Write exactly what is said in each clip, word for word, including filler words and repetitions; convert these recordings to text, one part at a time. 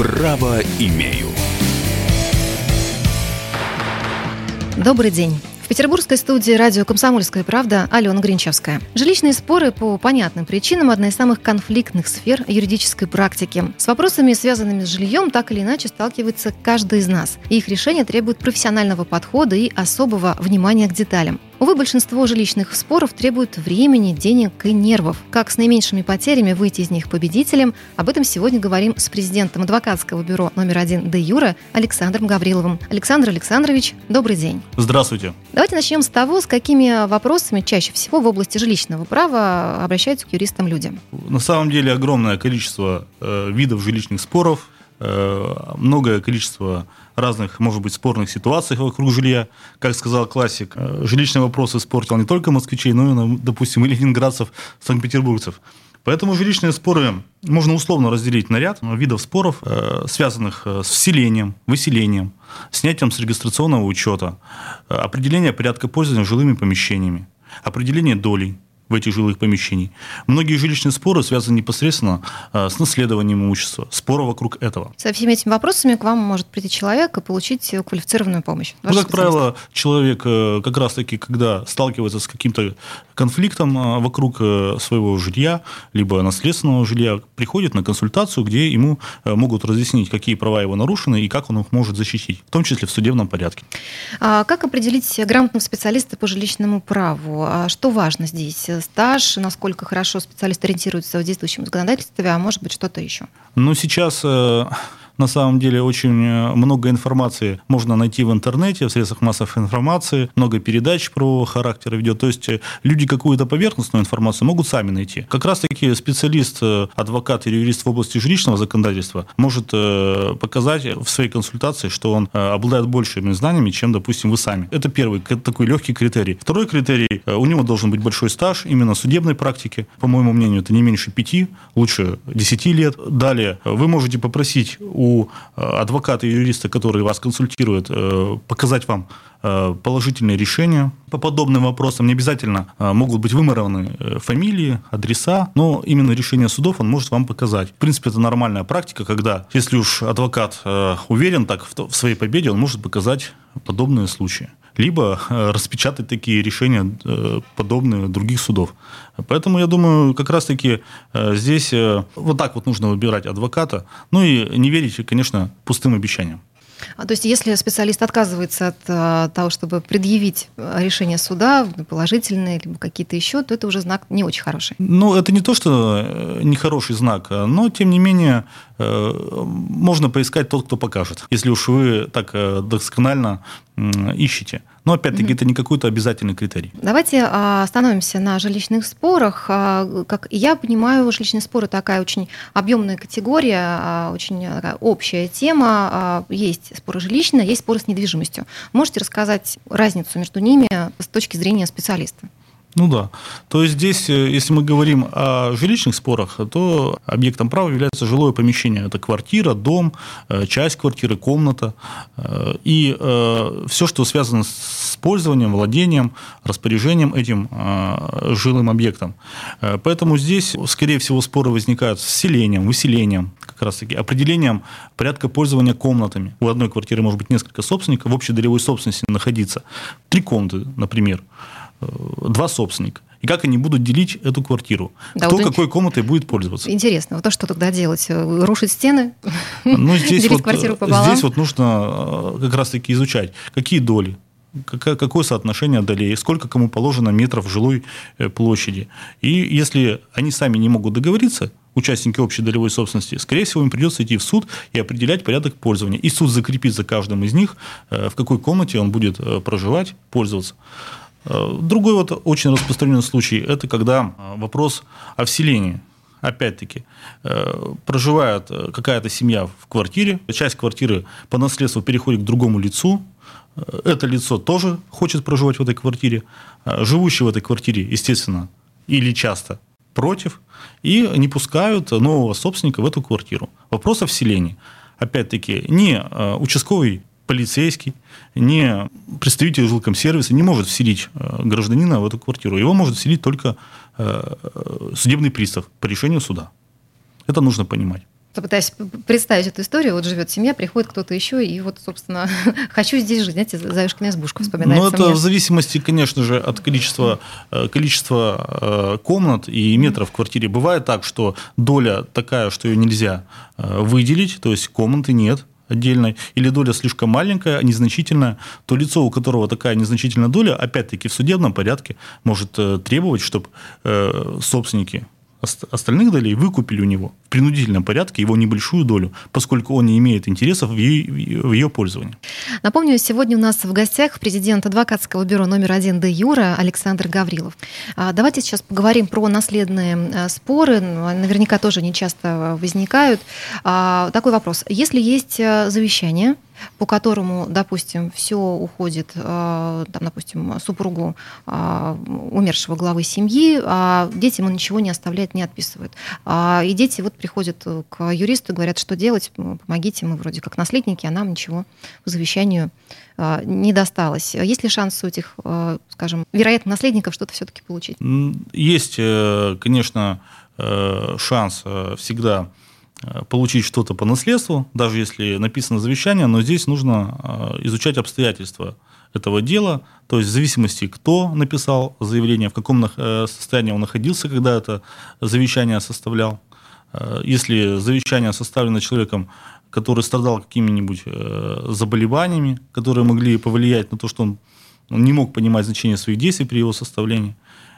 Право имею. Добрый день. В петербургской студии радио «Комсомольская правда» Алена Гринчевская. Жилищные споры по понятным причинам – одна из самых конфликтных сфер юридической практики. С вопросами, связанными с жильем, так или иначе сталкивается каждый из нас. И их решение требует профессионального подхода и особого внимания к деталям. Увы, большинство жилищных споров требует времени, денег и нервов. Как с наименьшими потерями выйти из них победителем? Об этом сегодня говорим с президентом адвокатского бюро номер один де юре Александром Гавриловым. Александр Александрович, добрый день. Здравствуйте. Давайте начнем с того, с какими вопросами чаще всего в области жилищного права обращаются к юристам люди. На самом деле огромное количество э, видов жилищных споров, э, многое количество разных, может быть, спорных ситуаций вокруг жилья. Как сказал классик, э, жилищный вопрос испортил не только москвичей, но и, допустим, и ленинградцев, санкт-петербургцев. Поэтому жилищные споры можно условно разделить на ряд видов споров, э, связанных с вселением, выселением, снятием с регистрационного учета, э, определение порядка пользования жилыми помещениями, определение долей в этих жилых помещениях. Многие жилищные споры связаны непосредственно э, с наследованием имущества, споры вокруг этого. Со всеми этими вопросами к вам может прийти человек и получить квалифицированную помощь. Ну, как правило, человек э, как раз-таки, когда сталкивается с каким-то конфликтом э, вокруг э, своего жилья, либо наследственного жилья, приходит на консультацию, где ему э, могут разъяснить, какие права его нарушены и как он их может защитить, в том числе в судебном порядке. А как определить грамотного специалиста по жилищному праву? А что важно здесь? Стаж, насколько хорошо специалист ориентируется в действующем законодательстве, а может быть что-то еще? Ну, сейчас э, на самом деле очень много информации можно найти в интернете, в средствах массовой информации, много передач про характер ведет. То есть люди какую-то поверхностную информацию могут сами найти. Как раз-таки специалист, адвокат или юрист в области жилищного законодательства может э, показать в своей консультации, что он э, обладает большими знаниями, чем, допустим, вы сами. Это первый такой легкий критерий. Второй критерий, э, у него должен быть большой стаж именно судебной практики. По моему мнению, это не меньше пяти, лучше десяти лет. Далее вы можете попросить у адвоката и юриста, который вас консультирует, показать вам положительные решения по подобным вопросам. Не обязательно могут быть вымарованы фамилии, адреса, но именно решение судов он может вам показать. В принципе, это нормальная практика, когда, если уж адвокат уверен так в своей победе, он может показать подобные случаи. Либо распечатать такие решения, подобные других судов. Поэтому, я думаю, как раз-таки здесь вот так вот нужно выбирать адвоката. Ну и не верить, конечно, пустым обещаниям. А, то есть, если специалист отказывается от а, того, чтобы предъявить решение суда, положительные, либо какие-то еще, то это уже знак не очень хороший. Ну, это не то, что нехороший знак, но, тем не менее, можно поискать тот, кто покажет, если уж вы так досконально ищете. Но, опять-таки, mm-hmm. это не какой-то обязательный критерий. Давайте остановимся на жилищных спорах. Как я понимаю, жилищные споры такая очень объемная категория, очень общая тема. Есть споры жилищные, есть споры с недвижимостью. Можете рассказать разницу между ними с точки зрения специалиста? Ну да. То есть здесь, если мы говорим о жилищных спорах, то объектом права является жилое помещение. Это квартира, дом, часть квартиры, комната. И все, что связано с пользованием, владением, распоряжением этим жилым объектом. Поэтому здесь, скорее всего, споры возникают с вселением, выселением, как раз-таки определением порядка пользования комнатами. У одной квартиры может быть несколько собственников, в общей долевой собственности находиться три комнаты, например. Два собственника. И как они будут делить эту квартиру? Да, Кто вот какой комнатой будет пользоваться? Интересно. Вот то, что тогда делать? Рушить стены? Ну, здесь делить вот, квартиру пополам? Здесь вот нужно как раз-таки изучать, какие доли, какое соотношение долей, сколько кому положено метров жилой площади. И если они сами не могут договориться, участники общей долевой собственности, скорее всего, им придется идти в суд и определять порядок пользования. И суд закрепит за каждым из них, в какой комнате он будет проживать, пользоваться. Другой вот очень распространенный случай – это когда вопрос о вселении. Опять-таки, проживает какая-то семья в квартире, часть квартиры по наследству переходит к другому лицу, это лицо тоже хочет проживать в этой квартире, живущий в этой квартире, естественно, или часто против, и не пускают нового собственника в эту квартиру. Вопрос о вселении. Опять-таки, не участковый полицейский, не представитель жилкомсервиса не может вселить гражданина в эту квартиру. Его может вселить только судебный пристав по решению суда. Это нужно понимать. Пытаюсь представить эту историю. Вот живет семья, приходит кто-то еще, и вот, собственно, хочу здесь жить. Знаете, Заюшкина избушка вспоминается. Ну, это мне. В зависимости, конечно же, от количества, количества комнат и метров в квартире. Бывает так, что доля такая, что ее нельзя выделить, то есть комнаты нет отдельной, или доля слишком маленькая, незначительная, то лицо, у которого такая незначительная доля, опять-таки в судебном порядке может требовать, чтобы собственники остальных долей выкупили у него в принудительном порядке его небольшую долю, поскольку он не имеет интересов в ее, в ее пользовании. Напомню, сегодня у нас в гостях президент адвокатского бюро номер один де юре Александр Гаврилов. Давайте сейчас поговорим про наследные споры. Наверняка тоже нечасто возникают. Такой вопрос. Если есть завещание, по которому, допустим, все уходит, там, допустим, супругу умершего главы семьи, а детям он ничего не оставляет, не отписывает. И дети вот приходят к юристу и говорят, что делать, помогите, мы вроде как наследники, а нам ничего по завещанию не досталось. Есть ли шанс у этих, скажем, вероятно, наследников что-то все-таки получить? Есть, конечно, шанс всегда получить что-то по наследству, даже если написано завещание, но здесь нужно изучать обстоятельства этого дела, то есть в зависимости, кто написал заявление, в каком состоянии он находился, когда это завещание составлял. Если завещание составлено человеком, который страдал какими-нибудь заболеваниями, которые могли повлиять на то, что он не мог понимать значение своих действий при его составлении,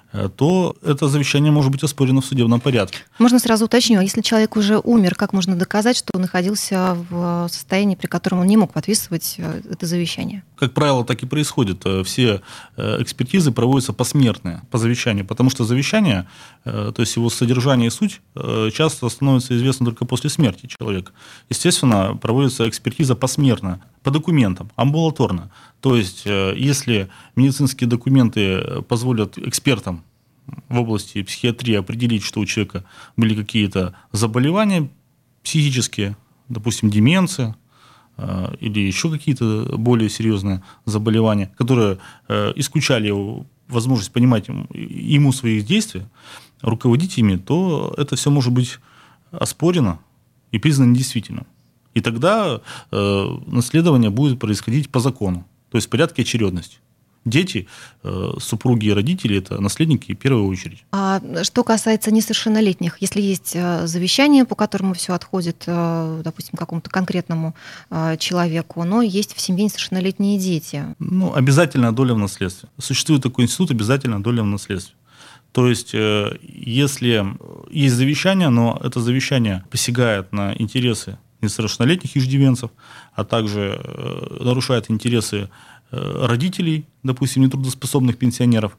то это завещание может быть оспорено в судебном порядке. Можно сразу уточню, а если человек уже умер, как можно доказать, что он находился в состоянии, при котором он не мог подписывать это завещание? Как правило, так и происходит. Все экспертизы проводятся посмертные по завещанию, потому что завещание, то есть его содержание и суть, часто становится известно только после смерти человека. Естественно, проводится экспертиза посмертно, по документам, амбулаторно. То есть, если медицинские документы позволят экспертам в области психиатрии определить, что у человека были какие-то заболевания психические, допустим, деменция, или еще какие-то более серьезные заболевания, которые исключали его возможность понимать ему свои действия, руководить ими, то это все может быть оспорено и признано недействительным. И тогда э, наследование будет происходить по закону, то есть в порядке очередности. Дети, э, супруги и родители – это наследники в первую очередь. А что касается несовершеннолетних, если есть завещание, по которому все отходит, допустим, какому-то конкретному человеку, но есть в семье несовершеннолетние дети? Ну, обязательная доля в наследстве. Существует такой институт – обязательная доля в наследстве. То есть, если есть завещание, но это завещание посягает на интересы несовершеннолетних иждивенцев, а также нарушает интересы родителей, допустим, нетрудоспособных пенсионеров,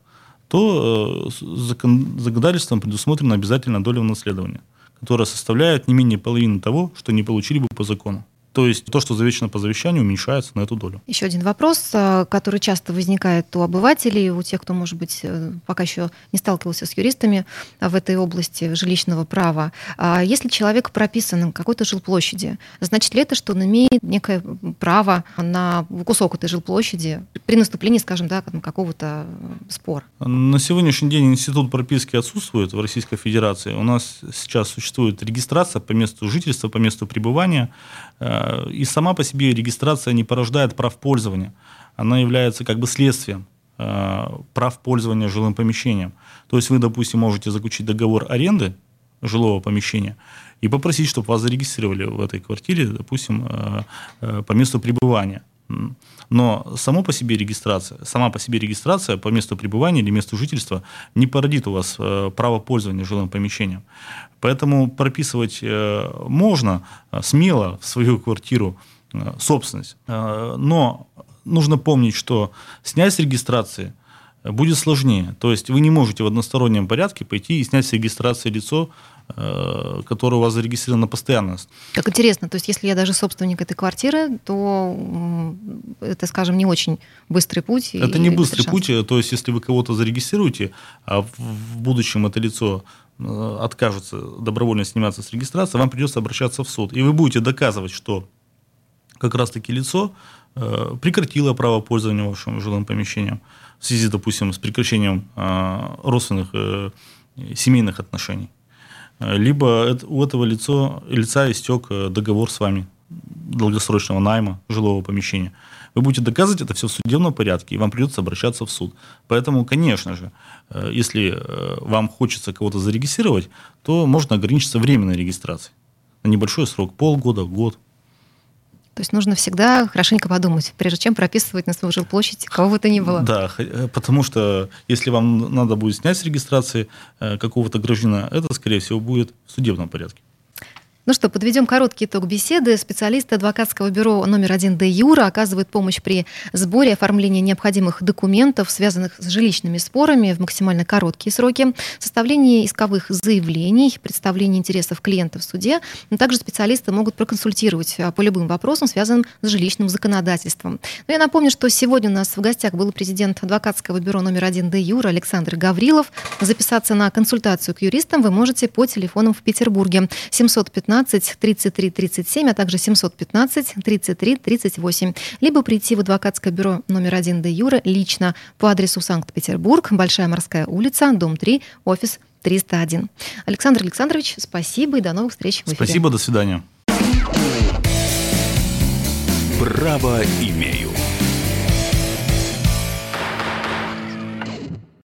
то законодательством предусмотрена обязательная доля в наследовании, которая составляет не менее половины того, что не получили бы по закону. То есть то, что завещано по завещанию, уменьшается на эту долю. Еще один вопрос, который часто возникает у обывателей, у тех, кто, может быть, пока еще не сталкивался с юристами в этой области жилищного права. Если человек прописан на какой-то жилплощади, значит ли это, что он имеет некое право на кусок этой жилплощади при наступлении, скажем, да, какого-то спора? На сегодняшний день институт прописки отсутствует в Российской Федерации. У нас сейчас существует регистрация по месту жительства, по месту пребывания. И сама по себе регистрация не порождает прав пользования. Она является как бы следствием прав пользования жилым помещением. То есть вы, допустим, можете заключить договор аренды жилого помещения и попросить, чтобы вас зарегистрировали в этой квартире, допустим, по месту пребывания. Но само по себе регистрация, сама по себе регистрация по месту пребывания или месту жительства не породит у вас право пользования жилым помещением. Поэтому прописывать можно смело в свою квартиру собственность. Но нужно помнить, что снять с регистрации будет сложнее. То есть вы не можете в одностороннем порядке пойти и снять с регистрации лицо, которое у вас зарегистрировано на постоянность. Как интересно, то есть если я даже собственник этой квартиры, то это, скажем, не очень быстрый путь. Это не быстрый путь, то есть если вы кого-то зарегистрируете, а в будущем это лицо откажется добровольно сниматься с регистрации, вам придется обращаться в суд. И вы будете доказывать, что как раз-таки лицо прекратило право пользования вашим жилым помещением в связи, допустим, с прекращением родственных семейных отношений. либо у этого лицо, лица истек договор с вами долгосрочного найма жилого помещения. Вы будете доказывать это все в судебном порядке, и вам придется обращаться в суд. Поэтому, конечно же, если вам хочется кого-то зарегистрировать, то можно ограничиться временной регистрацией на небольшой срок, полгода, год. То есть нужно всегда хорошенько подумать, прежде чем прописывать на свою жилплощадь кого бы то ни было. Да, потому что если вам надо будет снять с регистрации какого-то гражданина, это, скорее всего, будет в судебном порядке. Ну что, подведем короткий итог беседы. Специалисты адвокатского бюро номер один де юра оказывают помощь при сборе и оформлении необходимых документов, связанных с жилищными спорами в максимально короткие сроки, составлении исковых заявлений, представлении интересов клиента в суде. Но также специалисты могут проконсультировать по любым вопросам, связанным с жилищным законодательством. Но я напомню, что сегодня у нас в гостях был президент адвокатского бюро номер один де юра Александр Гаврилов. Записаться на консультацию к юристам вы можете по телефонам в Петербурге семьсот пятнадцать тридцать три тридцать семь, а также семьсот пятнадцать тридцать три тридцать восемь. Либо прийти в адвокатское бюро номер один де юра лично по адресу Санкт-Петербург, Большая Морская улица, дом три, офис триста один. Александр Александрович, спасибо и до новых встреч в эфире. Спасибо, до свидания. Право имею.